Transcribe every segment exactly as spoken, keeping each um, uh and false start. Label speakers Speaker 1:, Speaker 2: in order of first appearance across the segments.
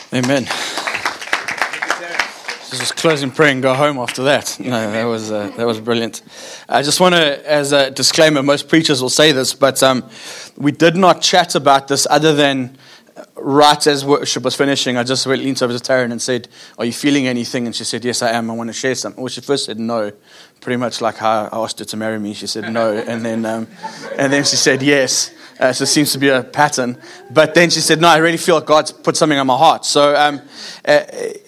Speaker 1: Amen. Just close in prayer and go home after that. No, that was uh, that was brilliant. I just want to, as a disclaimer, most preachers will say this, but um, we did not chat about this other than right as worship was finishing. I just went, leaned over to Taryn and said, "Are you feeling anything?" And she said, "Yes, I am. I want to share something." Well, she first said no, pretty much like how I asked her to marry me. She said no, and then um, and then she said yes. Uh, so it seems to be a pattern. But then she said, "No, I really feel like God's put something on my heart." So um, uh,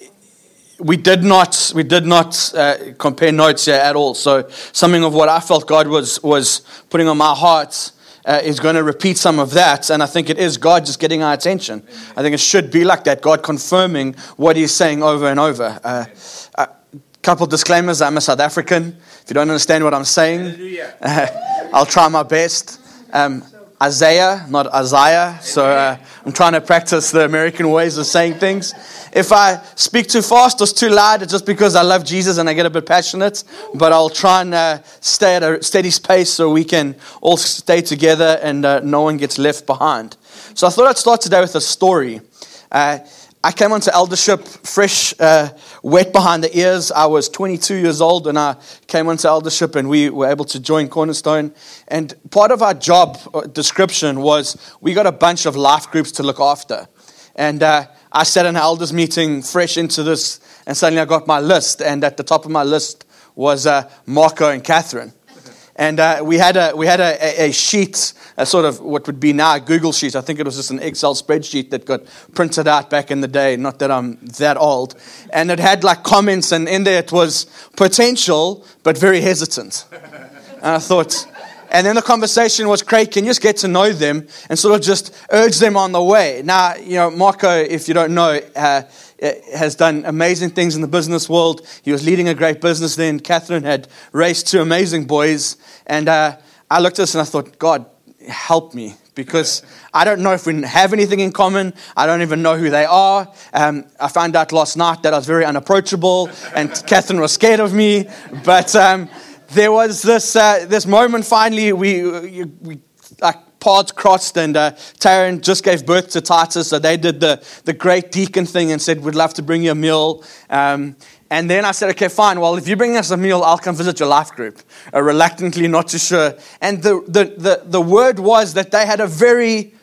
Speaker 1: we did not we did not uh, compare notes here at all. So something of what I felt God was was putting on my heart uh, is going to repeat some of that. And I think it is God just getting our attention. I think it should be like that, God confirming what He's saying over and over. Uh, a couple disclaimers. I'm a South African. If you don't understand what I'm saying, uh, I'll try my best. Um, Isaiah, not Isaiah. So uh, I'm trying to practice the American ways of saying things. If I speak too fast or too loud, it's just because I love Jesus and I get a bit passionate. But I'll try and uh, stay at a steady pace so we can all stay together and uh, no one gets left behind. So I thought I'd start today with a story. Uh, I came onto eldership fresh, uh, wet behind the ears. I was twenty-two years old when I came onto eldership, and we were able to join Cornerstone. And part of our job description was we got a bunch of life groups to look after. And uh, I sat in an elders meeting fresh into this, and suddenly I got my list. And at the top of my list was uh, Marco and Catherine. And uh, we had a we had a, a sheet, a sort of what would be now a Google sheet. I think it was just an Excel spreadsheet that got printed out back in the day. Not that I'm that old. And it had like comments, and in there it was potential, but very hesitant. And I thought, and then the conversation was, Craig, can you just get to know them and sort of just urge them on the way? Now, you know, Marco, if you don't know, uh, has done amazing things in the business world. He was leading a great business then. Catherine had raised two amazing boys. And uh, I looked at this and I thought, God, help me. Because I don't know if we have anything in common. I don't even know who they are. Um, I found out last night that I was very unapproachable. And Catherine was scared of me. But um, there was this uh, this moment finally, we, we like, paths crossed, and uh, Taryn just gave birth to Titus, so they did the, the great deacon thing and said, we'd love to bring you a meal. Um, and then I said, okay, fine, well, if you bring us a meal, I'll come visit your life group. Uh, reluctantly, not too sure. And the, the, the, the word was that they had a very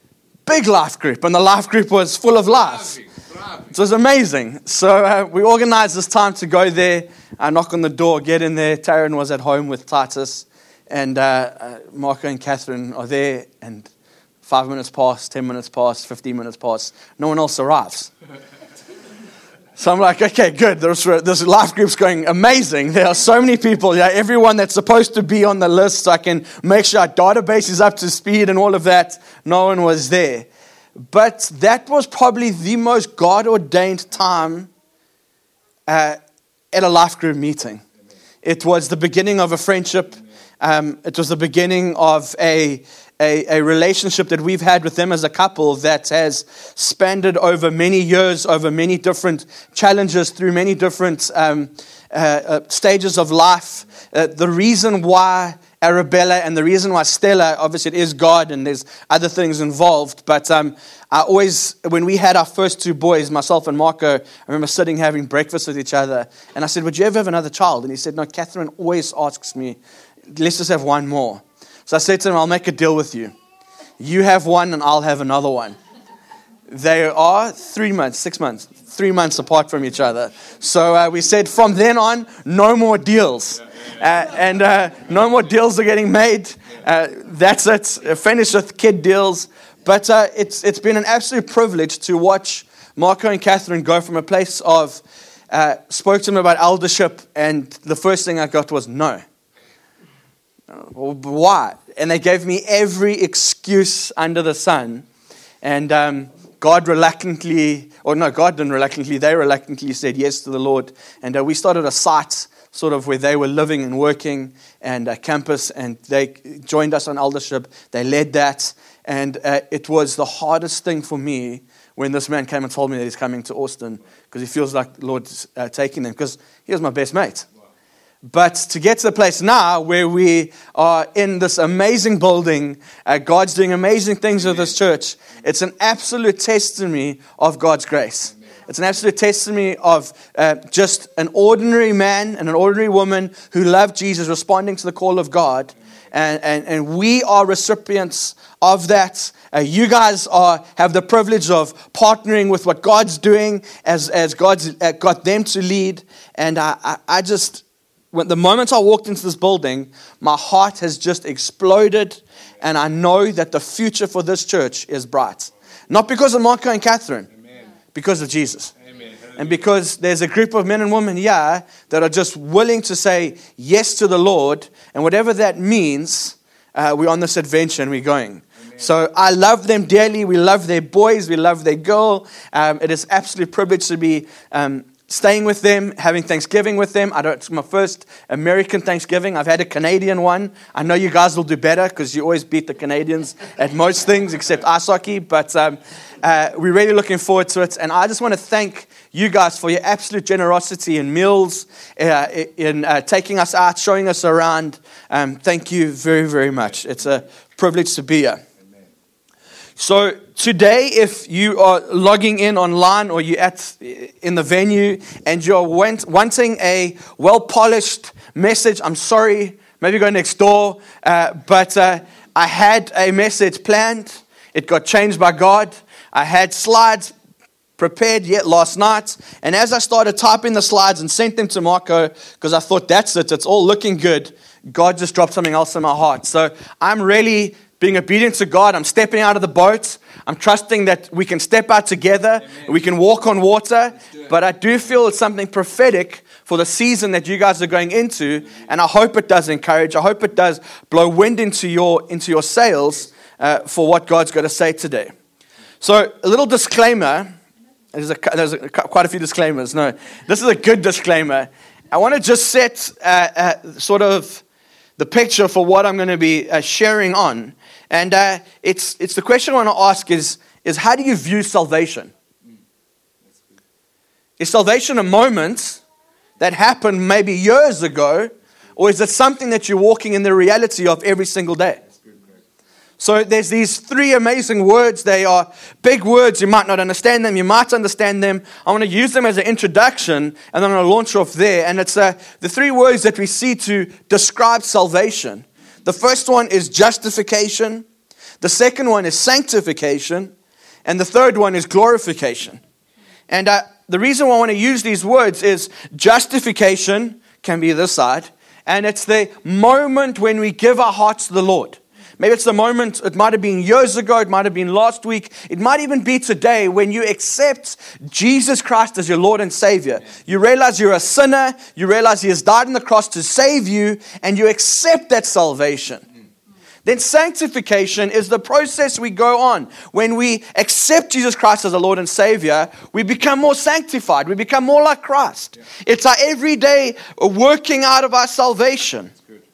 Speaker 1: big life group, and the life group was full of life. It was amazing. So uh, we organized this time to go there. I knock on the door, get in there. Taryn was at home with Titus. And uh, uh, Marco and Catherine are there, and five minutes pass, ten minutes pass, fifteen minutes pass. No one else arrives. So I'm like, okay, good. This, this life group's going amazing. There are so many people. Yeah, everyone that's supposed to be on the list, so I can make sure our database is up to speed and all of that. No one was there. But that was probably the most God-ordained time uh, at a life group meeting. It was the beginning of a friendship. Um, it was the beginning of a, a a relationship that we've had with them as a couple that has spanned over many years, over many different challenges, through many different um, uh, uh, stages of life. Uh, the reason why Arabella and the reason why Stella, obviously it is God and there's other things involved, but um, I always, when we had our first two boys, myself and Marco, I remember sitting having breakfast with each other, and I said, would you ever have another child? And he said, no, Catherine always asks me, let's just have one more. So I said to him, I'll make a deal with you. You have one and I'll have another one. They are three months, six months, three months apart from each other. So uh, we said from then on, no more deals. Uh, and uh, no more deals are getting made. Uh, that's it. Finish with kid deals. But uh, it's it's been an absolute privilege to watch Marco and Catherine go from a place of, uh, spoke to them about eldership, and the first thing I got was no. Well, why? And they gave me every excuse under the sun. And um, God reluctantly, or no, God didn't reluctantly, they reluctantly said yes to the Lord. And uh, we started a site sort of where they were living and working, and a campus, and they joined us on eldership. They led that. And uh, it was the hardest thing for me when this man came and told me that he's coming to Austin, because he feels like the Lord's uh, taking them, because he was my best mate. But to get to the place now where we are in this amazing building, uh, God's doing amazing things with this church, it's an absolute testimony of God's grace. It's an absolute testimony of uh, just an ordinary man and an ordinary woman who love Jesus, responding to the call of God. And, and, and we are recipients of that. Uh, you guys are have the privilege of partnering with what God's doing as, as God's uh, got them to lead. And I, I, I just... When the moment I walked into this building, my heart has just exploded, and I know that the future for this church is bright. Not because of Marco and Catherine, Amen. Because of Jesus. Amen. And because there's a group of men and women here that are just willing to say yes to the Lord, and whatever that means, uh, we're on this adventure and we're going. Amen. So I love them dearly. We love their boys. We love their girl. Um, it is absolute privilege to be Um, staying with them, having Thanksgiving with them. I don't, it's my first American Thanksgiving. I've had a Canadian one. I know you guys will do better because you always beat the Canadians at most things except ice hockey. But um, uh, we're really looking forward to it. And I just want to thank you guys for your absolute generosity in meals, uh, in uh, taking us out, showing us around. Um, thank you very, very much. It's a privilege to be here. So today, if you are logging in online or you're at in the venue and you're want, wanting a well-polished message, I'm sorry, maybe go next door, uh, but uh, I had a message planned. It got changed by God. I had slides prepared yet last night, and as I started typing the slides and sent them to Marco, because I thought, that's it, it's all looking good, God just dropped something else in my heart. So I'm really being obedient to God. I'm stepping out of the boat. I'm trusting that we can step out together. Amen. We can walk on water. But I do feel it's something prophetic for the season that you guys are going into. And I hope it does encourage. I hope it does blow wind into your into your sails uh, for what God's going to say today. So a little disclaimer. There's, a, there's a, quite a few disclaimers. No, this is a good disclaimer. I want to just set uh, uh, sort of the picture for what I'm going to be uh, sharing on. And uh, it's it's the question I want to ask is, is how do you view salvation? Is salvation a moment that happened maybe years ago, or is it something that you're walking in the reality of every single day? So there's these three amazing words. They are big words. You might not understand them. You might understand them. I want to use them as an introduction, and then I'm going to launch off there. And it's uh, the three words that we see to describe salvation. The first one is justification. The second one is sanctification. And the third one is glorification. And uh, the reason why I want to use these words is justification can be this side. And it's the moment when we give our hearts to the Lord. Maybe it's the moment, it might have been years ago, it might have been last week, it might even be today when you accept Jesus Christ as your Lord and Savior. You realize you're a sinner, you realize He has died on the cross to save you, and you accept that salvation. Then sanctification is the process we go on. When we accept Jesus Christ as our Lord and Savior, we become more sanctified, we become more like Christ. It's our everyday working out of our salvation.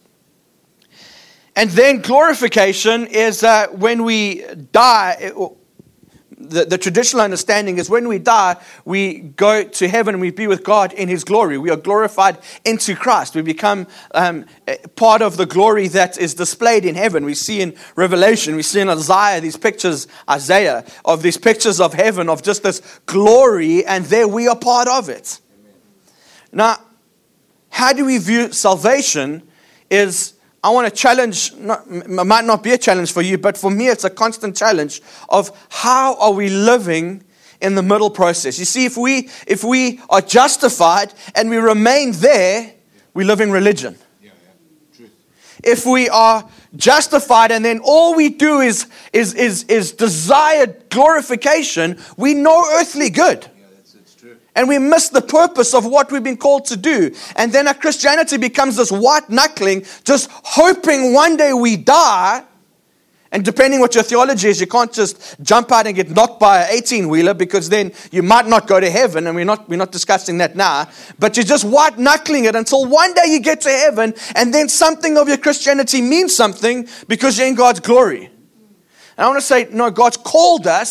Speaker 1: And then glorification is uh, when we die. The, the traditional understanding is when we die, we go to heaven and we be with God in His glory. We are glorified into Christ. We become um, part of the glory that is displayed in heaven. We see in Revelation, we see in Isaiah, these pictures, Isaiah, of these pictures of heaven, of just this glory, and there we are part of it. Amen. Now, how do we view salvation is... I want to challenge, not, it might not be a challenge for you, but for me it's a constant challenge of how are we living in the middle process. You see, if we if we are justified and we remain there, we live in religion. Yeah, yeah. Truth. If we are justified and then all we do is, is, is, is desired glorification, we know earthly good. And we miss the purpose of what we've been called to do. And then our Christianity becomes this white knuckling, just hoping one day we die. And depending what your theology is, you can't just jump out and get knocked by an eighteen-wheeler, because then you might not go to heaven. And we're not, we're not discussing that now. But you're just white knuckling it until one day you get to heaven, and then something of your Christianity means something because you're in God's glory. And I want to say, no, God's called us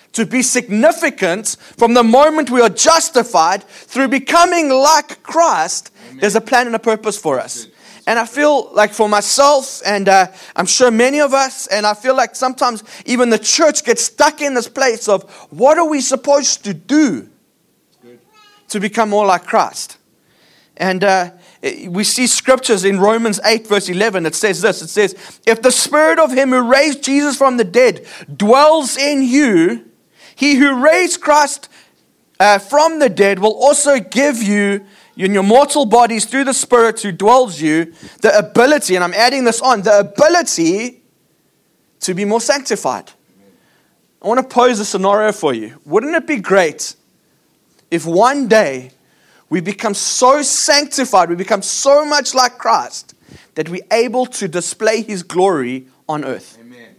Speaker 1: to be significant from the moment we are justified through becoming like Christ. Amen. There's a plan and a purpose for us. And I feel like for myself, and uh, I'm sure many of us, and I feel like sometimes even the church gets stuck in this place of what are we supposed to do to become more like Christ? And uh, we see scriptures in Romans eight verse eleven. It says this, it says, if the spirit of him who raised Jesus from the dead dwells in you, he who raised Christ uh, from the dead will also give you in your mortal bodies through the Spirit who dwells you, the ability, and I'm adding this on, the ability to be more sanctified. I want to pose a scenario for you. Wouldn't it be great if one day we become so sanctified, we become so much like Christ, that we're able to display His glory on earth? Amen.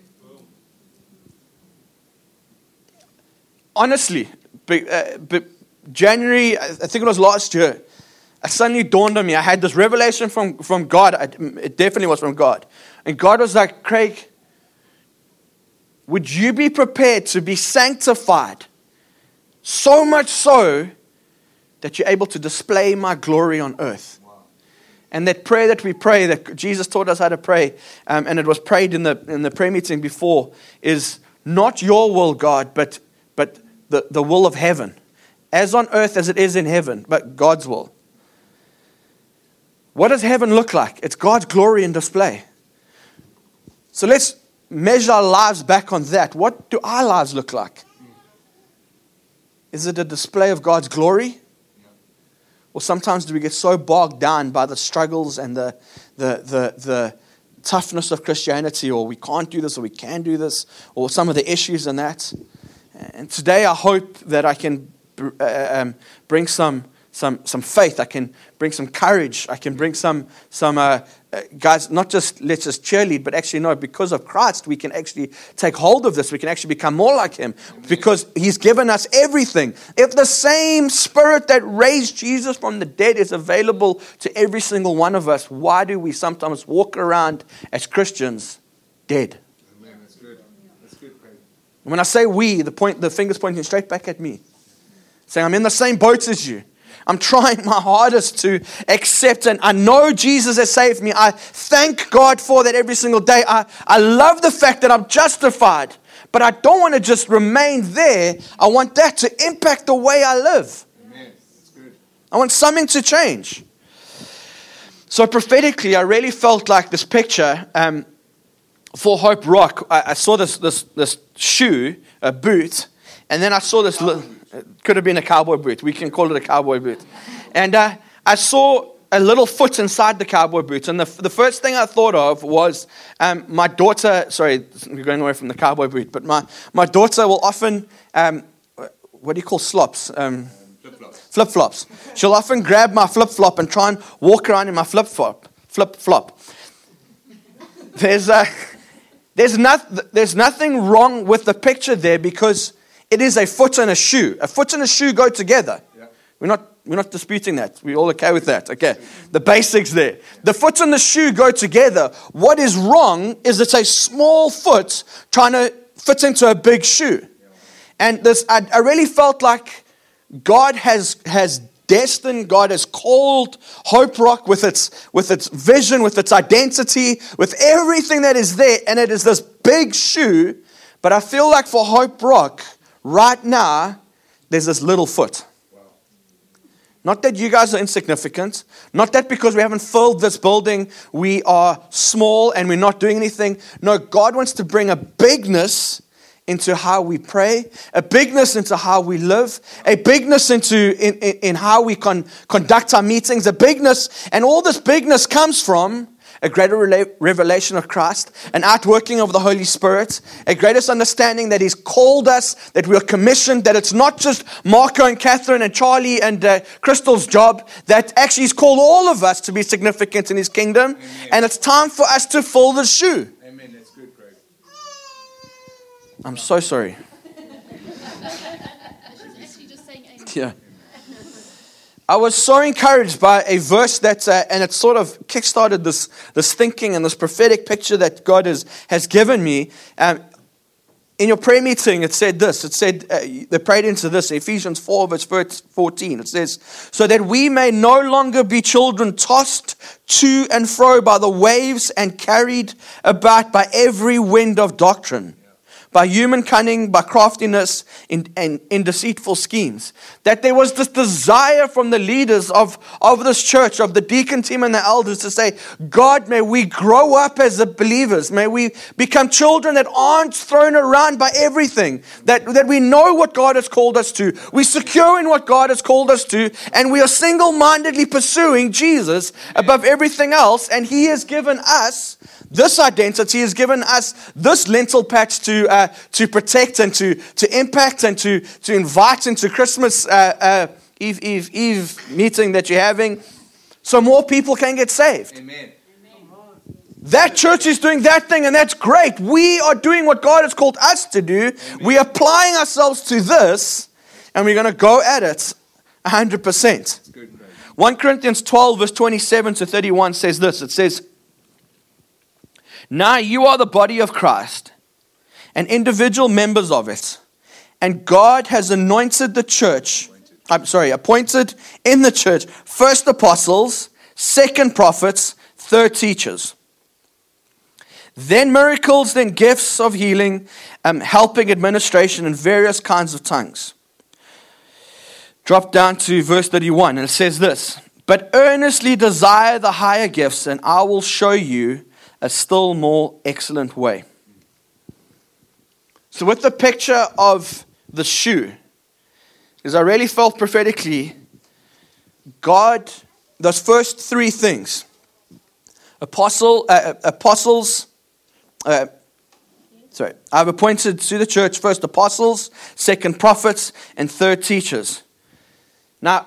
Speaker 1: Honestly, uh, January, I think it was last year, it suddenly dawned on me. I had this revelation from, from God. It definitely was from God. And God was like, Craig, would you be prepared to be sanctified so much so that you're able to display my glory on earth? Wow. And that prayer that we pray, that Jesus taught us how to pray, um, and it was prayed in the in the prayer meeting before, is not your will, God, but, but the, the will of heaven. As on earth as it is in heaven, but God's will. What does heaven look like? It's God's glory in display. So let's measure our lives back on that. What do our lives look like? Is it a display of God's glory? Or sometimes do we get so bogged down by the struggles and the, the, the, the toughness of Christianity, or we can't do this, or we can do this, or some of the issues in that? And today I hope that I can uh, um, bring some Some some faith. I can bring some courage. I can bring some, some uh, uh, guys, not just let's just cheerlead, but actually, no, because of Christ, we can actually take hold of this. We can actually become more like Him because He's given us everything. If the same Spirit that raised Jesus from the dead is available to every single one of us, why do we sometimes walk around as Christians dead?
Speaker 2: Amen. That's good. That's good, Craig.
Speaker 1: When I say we, the point, the finger's pointing straight back at me, saying I'm in the same boat as you. I'm trying my hardest to accept, and I know Jesus has saved me. I thank God for that every single day. I, I love the fact that I'm justified, but I don't want to just remain there. I want that to impact the way I live.
Speaker 2: Amen. That's good.
Speaker 1: I want something to change. So prophetically, I really felt like this picture um, for Hope Rock. I, I saw this, this, this shoe, a boot, and then I saw this little... It could have been a cowboy boot. We can call it a cowboy boot. And uh, I saw a little foot inside the cowboy boot. And the, the first thing I thought of was um, my daughter, sorry, we're going away from the cowboy boot, but my, my daughter will often, um, what do you call slops? Um,
Speaker 2: Flip-flops.
Speaker 1: Flip-flops. She'll often grab my flip-flop and try and walk around in my flip-flop. Flip-flop. There's, uh, there's, not, there's nothing wrong with the picture there because it is a foot and a shoe. A foot and a shoe go together. Yeah. We're not we're not disputing that. We're all okay with that. Okay. The basics there. The foot and the shoe go together. What is wrong is it's a small foot trying to fit into a big shoe. Yeah. And this I, I really felt like God has has destined, God has called Hope Rock with its with its vision, with its identity, with everything that is there, and it is this big shoe. But I feel like for Hope Rock, right now, there's this little foot. Wow. Not that you guys are insignificant. Not that because we haven't filled this building, we are small and we're not doing anything. No, God wants to bring a bigness into how we pray, a bigness into how we live, a bigness into in, in, in how we con, conduct our meetings, a bigness. And all this bigness comes from a greater revelation of Christ, an outworking of the Holy Spirit, a greatest understanding that He's called us, that we are commissioned, that it's not just Marco and Catherine and Charlie and uh, Crystal's job, that actually He's called all of us to be significant in His kingdom. Amen. And it's time for us to fill the shoe.
Speaker 2: Amen. That's good, Craig.
Speaker 1: I'm so sorry. Yeah. I was so encouraged by a verse that, uh, and it sort of kickstarted this, this thinking and this prophetic picture that God has, has given me. Um, in your prayer meeting, it said this. It said, uh, they prayed into this, Ephesians four, verse fourteen. It says, so that we may no longer be children tossed to and fro by the waves and carried about by every wind of doctrine, by human cunning, by craftiness, in, in, in deceitful schemes. That there was this desire from the leaders of, of this church, of the deacon team and the elders to say, God, may we grow up as the believers. May we become children that aren't thrown around by everything. That, that we know what God has called us to. We're secure in what God has called us to. And we are single-mindedly pursuing Jesus above everything else. And He has given us this identity, has given us this lentil patch to uh, to protect and to to impact and to to invite into Christmas uh, uh, Eve Eve Eve meeting that you're having, so more people can get saved.
Speaker 2: Amen.
Speaker 1: That church is doing that thing, and that's great. We are doing what God has called us to do. Amen. We're applying ourselves to this, and we're going to go at it one hundred percent. First Corinthians twelve, verse twenty-seven to thirty-one says this. It says, now you are the body of Christ and individual members of it. And God has anointed the church, I'm sorry, appointed in the church, first apostles, second prophets, third teachers. Then miracles, then gifts of healing, um, helping, administration, and various kinds of tongues. Drop down to verse thirty-one, and it says this, but earnestly desire the higher gifts, and I will show you a still more excellent way. So with the picture of the shoe, is I really felt prophetically, God, those first three things, apostle, uh, apostles, uh, sorry, I've appointed to the church first apostles, second prophets, and third teachers. Now,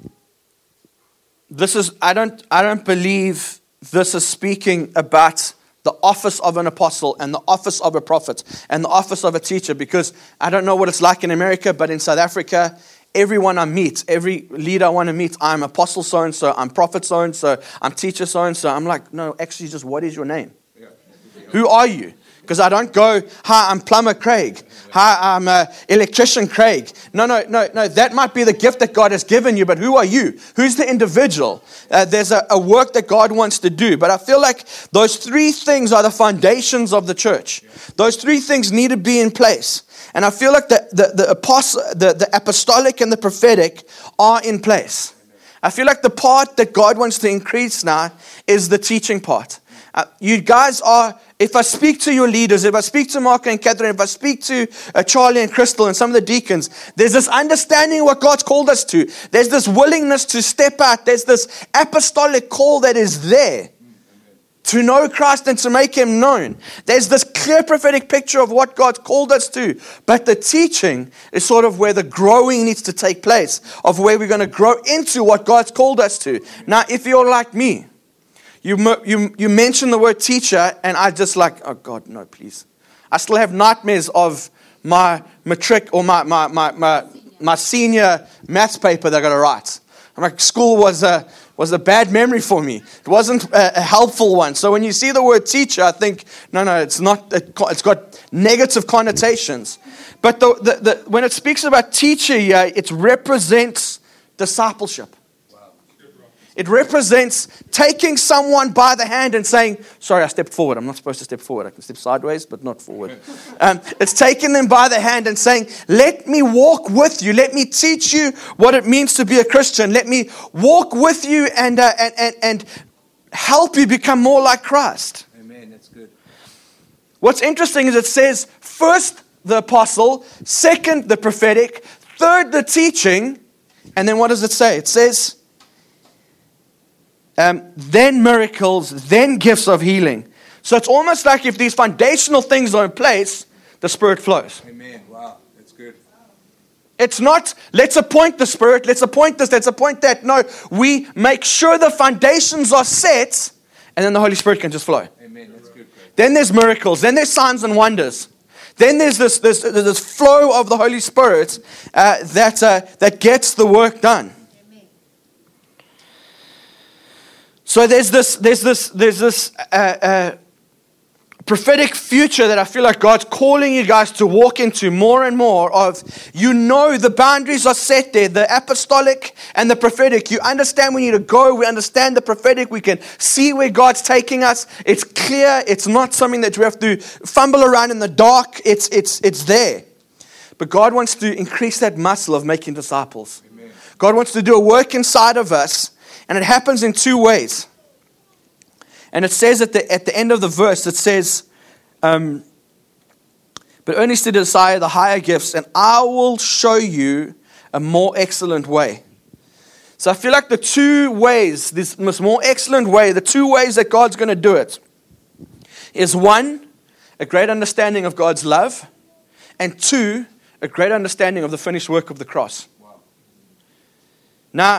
Speaker 1: this is, I don't, I don't believe this is speaking about the office of an apostle and the office of a prophet and the office of a teacher, because I don't know what it's like in America, but in South Africa, everyone I meet, every leader I want to meet, I'm apostle so-and-so, I'm prophet so-and-so, I'm teacher so-and-so. I'm like, no, actually just what is your name? Yeah. Who are you? Because I don't go, hi, I'm plumber Craig. Hi, I'm uh, electrician Craig. No, no, no, no. That might be the gift that God has given you, but who are you? Who's the individual? Uh, there's a, a work that God wants to do. But I feel like those three things are the foundations of the church. Those three things need to be in place. And I feel like the, the, the, apostle, the, the apostolic and the prophetic are in place. I feel like the part that God wants to increase now is the teaching part. Uh, you guys are, if I speak to your leaders, if I speak to Mark and Catherine, if I speak to uh, Charlie and Crystal and some of the deacons, there's this understanding of what God's called us to. There's this willingness to step out. There's this apostolic call that is there to know Christ and to make Him known. There's this clear prophetic picture of what God's called us to. But the teaching is sort of where the growing needs to take place, of where we're going to grow into what God's called us to. Now, if you're like me, You, you, you mention the word teacher, and I just like, oh God, no, please. I still have nightmares of my matric or my, my, my, my, my senior maths paper that I got to write. I'm like, school was a, was a bad memory for me. It wasn't a, a helpful one. So when you see the word teacher, I think, no, no, it's not. It's got negative connotations. But the, the, the, when it speaks about teacher here, it represents discipleship. It represents taking someone by the hand and saying, sorry, I stepped forward. I'm not supposed to step forward. I can step sideways, but not forward. Um, it's taking them by the hand and saying, let me walk with you. Let me teach you what it means to be a Christian. Let me walk with you and, uh, and, and, and help you become more like Christ.
Speaker 2: Amen. That's good.
Speaker 1: What's interesting is it says, first the apostle, second the prophetic, third the teaching, and then what does it say? It says, Um, then miracles, then gifts of healing. So it's almost like if these foundational things are in place, the Spirit flows.
Speaker 2: Amen. Wow, that's good.
Speaker 1: It's not, let's appoint the Spirit, let's appoint this, let's appoint that. No, we make sure the foundations are set, and then the Holy Spirit can just flow.
Speaker 2: Amen. That's good. Great.
Speaker 1: Then there's miracles, then there's signs and wonders. Then there's this this, this flow of the Holy Spirit uh, that uh, that gets the work done. So there's this, there's this, there's this uh, uh, prophetic future that I feel like God's calling you guys to walk into more and more of, you know, the boundaries are set there, the apostolic and the prophetic. You understand we need to go. We understand the prophetic. We can see where God's taking us. It's clear. It's not something that we have to fumble around in the dark. It's, it's, it's there. But God wants to increase that muscle of making disciples. Amen. God wants to do a work inside of us, and it happens in two ways. And it says at the at the end of the verse, it says, um, but earnestly desire the higher gifts, and I will show you a more excellent way. So I feel like the two ways, this, this more excellent way, the two ways that God's going to do it is one, a great understanding of God's love, and two, a great understanding of the finished work of the cross. Wow. Now,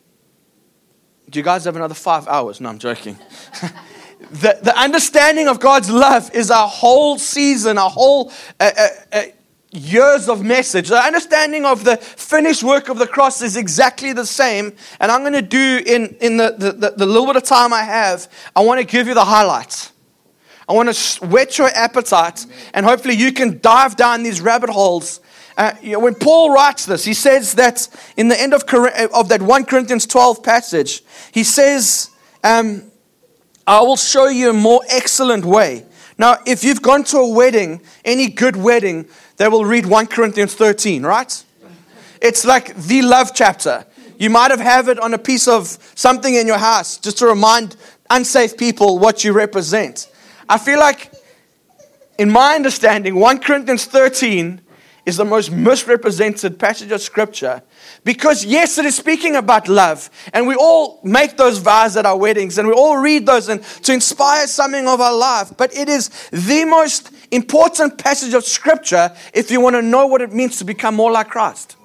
Speaker 1: do you guys have another five hours? No, I'm joking. the, the understanding of God's love is a whole season, a whole uh, uh, uh, years of message. The understanding of the finished work of the cross is exactly the same. And I'm going to do in, in the, the, the, the little bit of time I have, I want to give you the highlights. I want to whet your appetite, and hopefully you can dive down these rabbit holes. Uh, you know, when Paul writes this, he says that in the end of, of that First Corinthians twelve passage, he says, um, I will show you a more excellent way. Now, if you've gone to a wedding, any good wedding, they will read First Corinthians thirteen, right? It's like the love chapter. You might have have it on a piece of something in your house just to remind unsafe people what you represent. I feel like, in my understanding, First Corinthians thirteen is the most misrepresented passage of Scripture. Because yes, it is speaking about love. And we all make those vows at our weddings. And we all read those and to inspire something of our life. But it is the most important passage of Scripture if you want to know what it means to become more like Christ.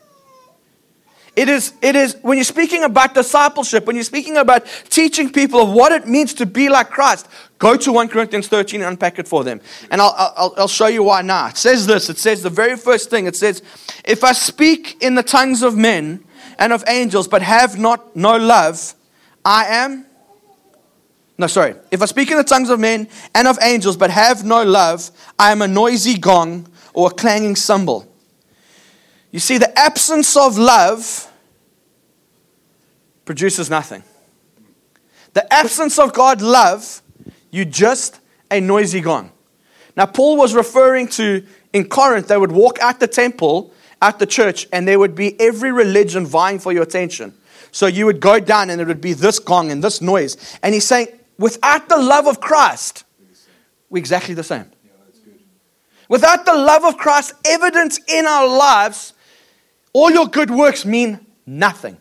Speaker 1: It is, it is, when you're speaking about discipleship, when you're speaking about teaching people of what it means to be like Christ, go to First Corinthians thirteen and unpack it for them. And I'll, I'll, I'll show you why now. It says this, it says the very first thing, it says, if I speak in the tongues of men and of angels, but have not no love, I am, no, sorry. If I speak in the tongues of men and of angels, but have no love, I am a noisy gong or a clanging cymbal. You see, the absence of love produces nothing. The absence of God's love, you just a noisy gong. Now, Paul was referring to, in Corinth, they would walk out the temple, out the church, and there would be every religion vying for your attention. So you would go down and it would be this gong and this noise. And he's saying, without the love of Christ, we're exactly the same. Without the love of Christ evident in our lives, all your good works mean nothing.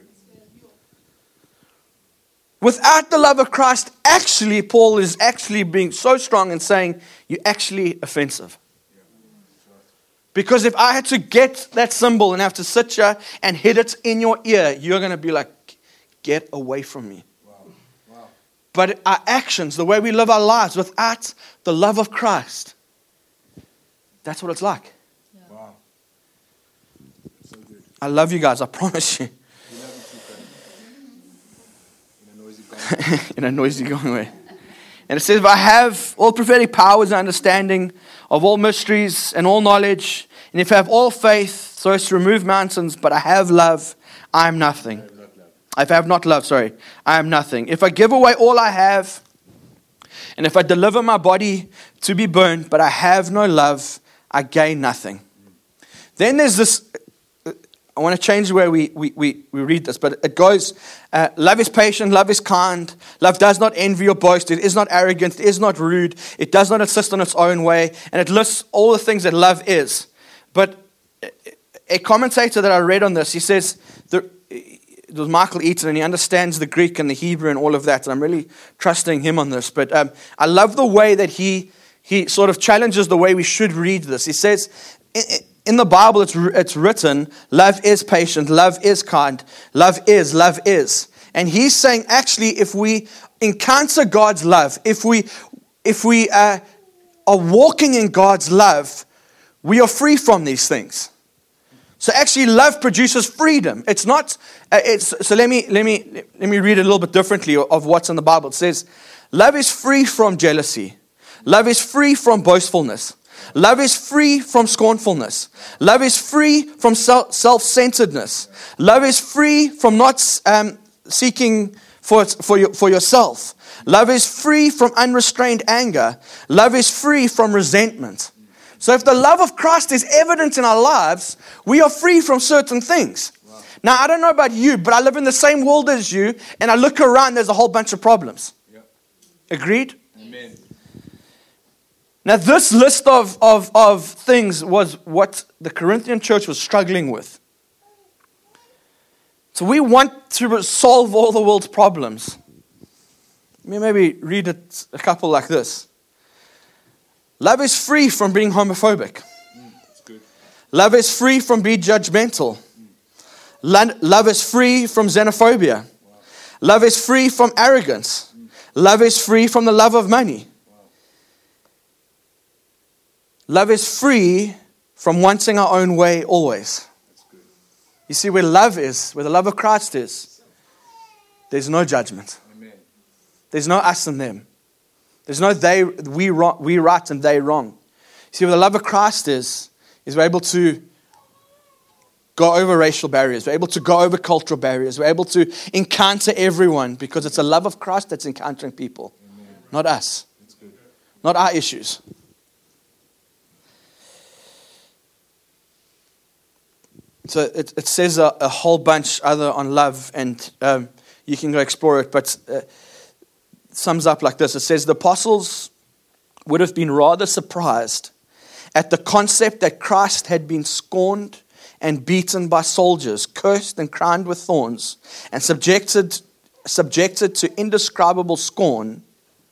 Speaker 1: Without the love of Christ, actually, Paul is actually being so strong and saying, you're actually offensive. Because if I had to get that symbol and have to sit here and hit it in your ear, you're going to be like, get away from me. Wow. Wow. But our actions, the way we live our lives without the love of Christ, that's what it's like. Wow. So good. I love you guys, I promise you. In a noisy going way. And it says, if I have all prophetic powers and understanding of all mysteries and all knowledge, and if I have all faith so as to remove mountains, but I have love, I am nothing. If I have not love, sorry, I am nothing. If I give away all I have, and if I deliver my body to be burned, but I have no love, I gain nothing. Then there's this, I want to change the way we, we, we, we read this, but it goes, uh, love is patient, love is kind, love does not envy or boast, it is not arrogant, it is not rude, it does not insist on its own way, and it lists all the things that love is. But a commentator that I read on this, he says, the, it was Michael Eaton, and he understands the Greek and the Hebrew and all of that, and I'm really trusting him on this, but um, I love the way that he, he sort of challenges the way we should read this. He says, in the Bible, it's it's written, love is patient, love is kind, love is, love is. And he's saying, actually, if we encounter God's love, if we if we uh, are walking in God's love, we are free from these things. So actually, love produces freedom. It's not. Uh, it's so. Let me let me let me read it a little bit differently of what's in the Bible. It says, love is free from jealousy. Love is free from boastfulness. Love is free from scornfulness. Love is free from self-centeredness. Love is free from not um, seeking for, for, your, for yourself. Love is free from unrestrained anger. Love is free from resentment. So if the love of Christ is evident in our lives, we are free from certain things. Wow. Now, I don't know about you, but I live in the same world as you, and I look around, there's a whole bunch of problems. Yep. Agreed? Amen. Now, this list of, of, of things was what the Corinthian church was struggling with. So we want to solve all the world's problems. Let me maybe read it a couple like this. Love is free from being homophobic. Mm, that's good. Love is free from being judgmental. Mm. Love is free from xenophobia. Wow. Love is free from arrogance. Mm. Love is free from the love of money. Love is free from wanting our own way always. You see, where love is, where the love of Christ is, there's no judgment. Amen. There's no us and them. There's no they, we, we right and they wrong. See, where the love of Christ is, is we're able to go over racial barriers. We're able to go over cultural barriers. We're able to encounter everyone because it's the love of Christ that's encountering people, Amen. Not us, not our issues. So it, it says a, a whole bunch other on love, and um, you can go explore it, but uh, it sums up like this. It says, the apostles would have been rather surprised at the concept that Christ had been scorned and beaten by soldiers, cursed and crowned with thorns, and subjected, subjected to indescribable scorn,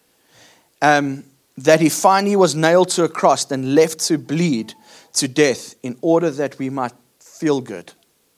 Speaker 1: um, that he finally was nailed to a cross and left to bleed to death in order that we might feel good.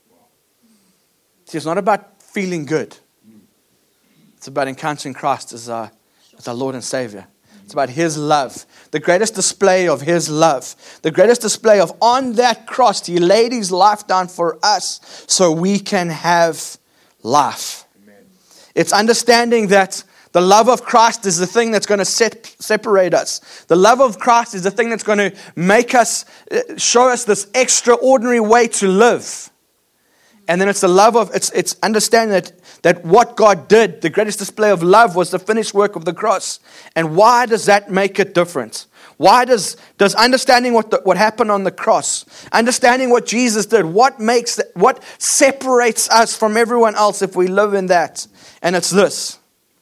Speaker 1: See, it's not about feeling good. It's about encountering Christ as our, as our Lord and Savior. It's about His love. The greatest display of His love. The greatest display of on that cross, He laid His life down for us so we can have life. Amen. It's understanding that the love of Christ is the thing that's going to set, separate us. The love of Christ is the thing that's going to make us, show us this extraordinary way to live. And then it's the love of, it's it's understanding that, that what God did, the greatest display of love was the finished work of the cross. And why does that make it different? Why does, does understanding what the, what happened on the cross, understanding what Jesus did, what makes, what separates us from everyone else if we live in that? And it's this.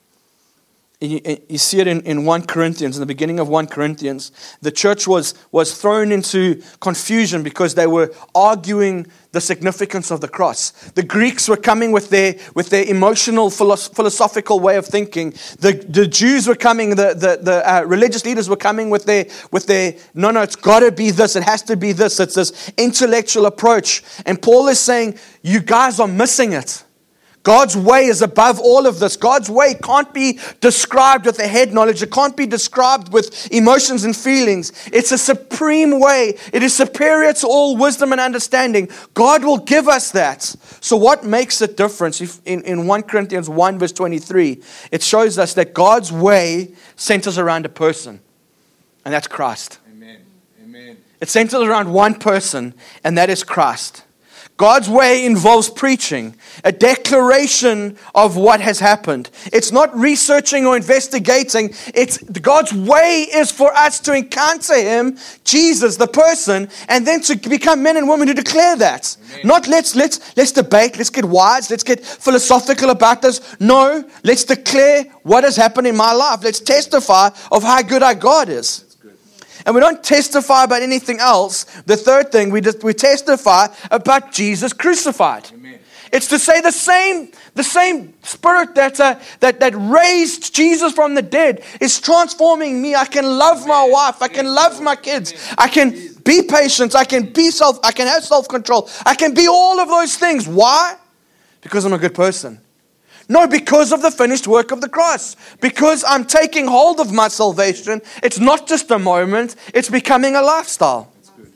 Speaker 1: You, you see it in, in First Corinthians, in the beginning of First Corinthians. The church was, was thrown into confusion because they were arguing the significance of the cross. The Greeks were coming with their with their emotional, philosophical way of thinking. The, the Jews were coming, the, the, the uh, religious leaders were coming with their, with their, no, no, it's got to be this, it has to be this. It's this intellectual approach. And Paul is saying, you guys are missing it. God's way is above all of this. God's way can't be described with a head knowledge. It can't be described with emotions and feelings. It's a supreme way. It is superior to all wisdom and understanding. God will give us that. So what makes it different? If in, in First Corinthians one verse twenty-three, it shows us that God's way centers around a person. And that's Christ.
Speaker 2: Amen. Amen.
Speaker 1: It centers around one person, and that is Christ. God's way involves preaching, a declaration of what has happened. It's not researching or investigating. It's God's way is for us to encounter Him, Jesus, the person, and then to become men and women who declare that. Amen. Not let's let's let's debate, let's get wise, let's get philosophical about this. No, let's declare what has happened in my life. Let's testify of how good our God is. And we don't testify about anything else. The third thing, we just we testify about Jesus crucified. Amen. It's to say the same, the same Spirit that uh, that that raised Jesus from the dead is transforming me. I can love my wife. I can love my kids. I can be patient. I can be self. I can have self-control. I can be all of those things. Why? Because I'm a good person. No, because of the finished work of the cross. Because I'm taking hold of my salvation. It's not just a moment. It's becoming a lifestyle.
Speaker 2: That's good.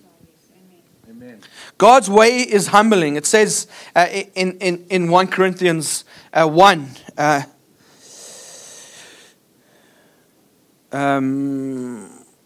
Speaker 2: Amen.
Speaker 1: God's way is humbling. It says uh, in, in, in First Corinthians uh, one. Uh, Um,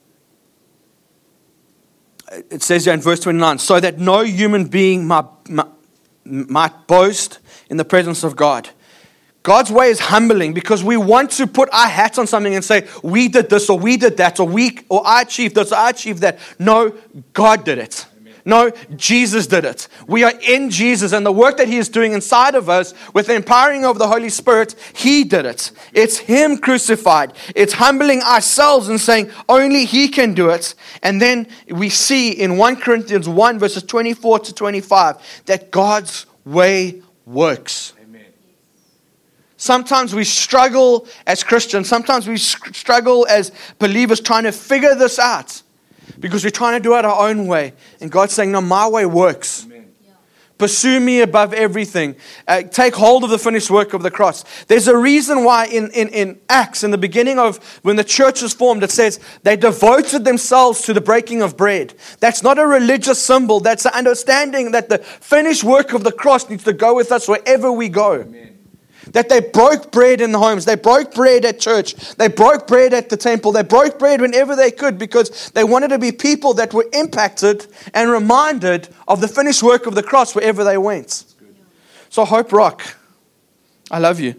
Speaker 1: it says here in verse twenty-nine, so that no human being might, might boast in the presence of God. God's way is humbling because we want to put our hats on something and say, we did this or we did that or we or I achieved this or I achieved that. No, God did it. Amen. No, Jesus did it. We are in Jesus, and the work that He is doing inside of us with the empowering of the Holy Spirit, He did it. It's Him crucified. It's humbling ourselves and saying only He can do it. And then we see in First Corinthians one verses twenty-four to twenty-five that God's way works. Sometimes we struggle as Christians. Sometimes we struggle as believers trying to figure this out because we're trying to do it our own way. And God's saying, no, my way works. Amen. Pursue me above everything. Uh, take hold of the finished work of the cross. There's a reason why in, in, in Acts, in the beginning of when the church was formed, it says they devoted themselves to the breaking of bread. That's not a religious symbol. That's an understanding that the finished work of the cross needs to go with us wherever we go. Amen. That they broke bread in the homes. They broke bread at church. They broke bread at the temple. They broke bread whenever they could because they wanted to be people that were impacted and reminded of the finished work of the cross wherever they went. So Hope Rock, I love you.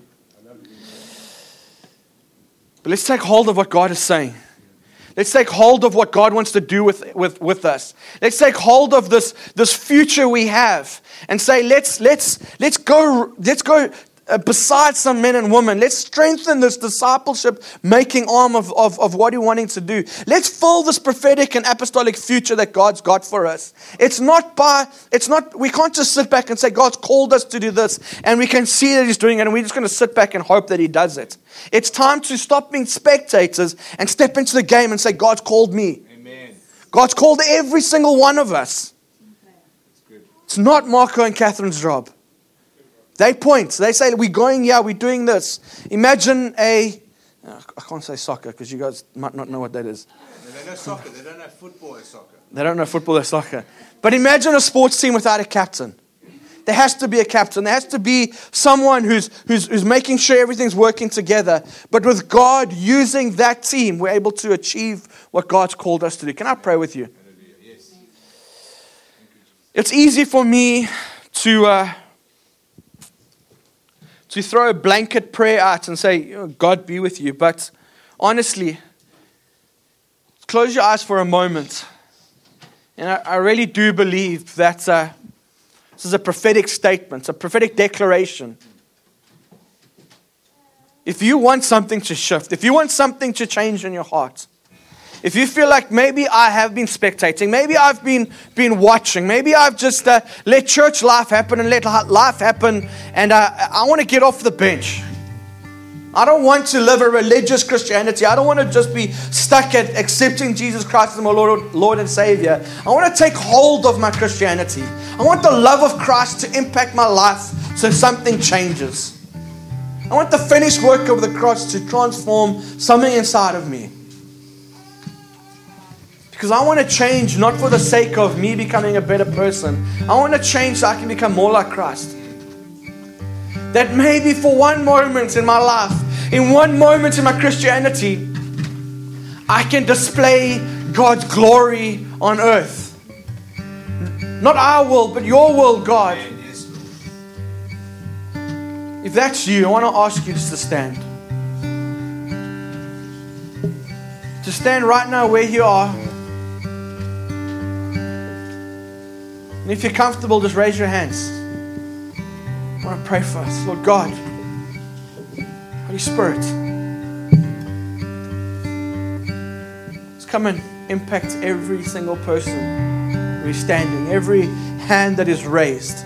Speaker 1: But let's take hold of what God is saying. Let's take hold of what God wants to do with, with, with us. Let's take hold of this, this future we have and say, let's, let's, let's go, let's go Uh, besides some men and women. Let's strengthen this discipleship making arm of, of, of what He's wanting to do. Let's fill this prophetic and apostolic future that God's got for us. It's not by, it's not, we can't just sit back and say God's called us to do this and we can see that He's doing it and we're just going to sit back and hope that He does it. It's time to stop being spectators and step into the game and say God's called me. Amen. God's called every single one of us. It's not Marco and Catherine's job. They point. They say, we're going here, we're doing this. Imagine a, I can't say soccer because you guys might not know what that is.
Speaker 2: They don't know soccer. They don't know football or soccer.
Speaker 1: They don't know football or soccer. But imagine a sports team without a captain. There has to be a captain. There has to be someone who's, who's, who's making sure everything's working together. But with God using that team, we're able to achieve what God's called us to do. Can I pray with you?
Speaker 2: Yes.
Speaker 1: It's easy for me to... Uh, to throw a blanket prayer out and say, God be with you. But honestly, close your eyes for a moment. And I, I really do believe that uh, this is a prophetic statement, a prophetic declaration. If you want something to shift, if you want something to change in your heart, if you feel like maybe I have been spectating, maybe I've been, been watching, maybe I've just uh, let church life happen and let life happen, and uh, I want to get off the bench. I don't want to live a religious Christianity. I don't want to just be stuck at accepting Jesus Christ as my Lord, Lord and Savior. I want to take hold of my Christianity. I want the love of Christ to impact my life so something changes. I want the finished work of the cross to transform something inside of me. Because I want to change not for the sake of me becoming a better person. I want to change so I can become more like Christ. That maybe for one moment in my life, in one moment in my Christianity, I can display God's glory on earth. Not our will, but your will, God. If that's you, I want to ask you just to stand. To stand right now where you are. And if you're comfortable, just raise your hands. I want to pray for us. Lord God, Holy Spirit, let's come and impact every single person who is standing, every hand that is raised.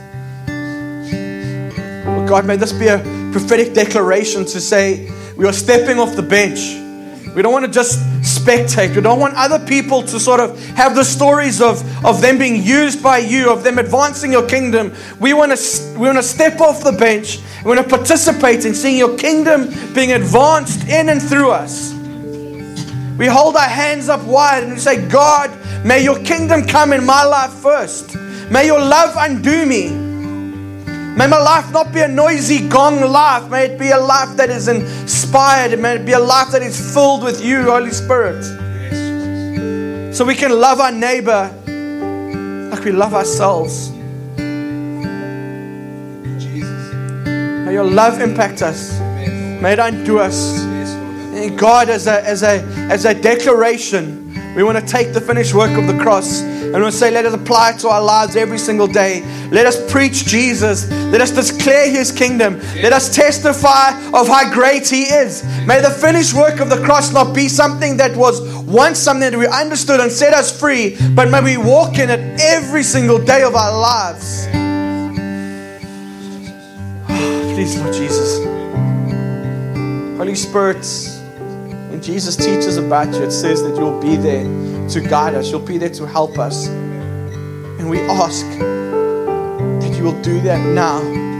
Speaker 1: Lord God, may this be a prophetic declaration to say we are stepping off the bench. We don't want to just spectate. We don't want other people to sort of have the stories of, of them being used by you, of them advancing your kingdom. We want to we want to step off the bench. We want to participate in seeing your kingdom being advanced in and through us. We hold our hands up wide and we say, God, may your kingdom come in my life first. May your love undo me. May my life not be a noisy gong life. May it be a life that is inspired. May it be a life that is filled with you, Holy Spirit. So we can love our neighbor like we love ourselves. May your love impact us. May it undo us. And God, as a, as a, as a declaration, we want to take the finished work of the cross and we want to say, let us apply it to our lives every single day. Let us preach Jesus. Let us declare His kingdom. Let us testify of how great He is. May the finished work of the cross not be something that was once something that we understood and set us free, but may we walk in it every single day of our lives. Please, Lord Jesus. Holy Spirit, when Jesus teaches about you, it says that you'll be there to guide us. You'll be there to help us. And we ask that you will do that now.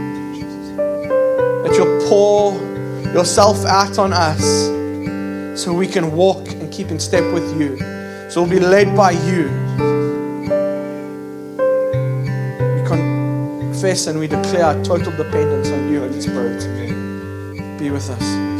Speaker 1: That you'll pour yourself out on us so we can walk and keep in step with you. So we'll be led by you. We confess and we declare our total dependence on you, Holy Spirit. Be with us.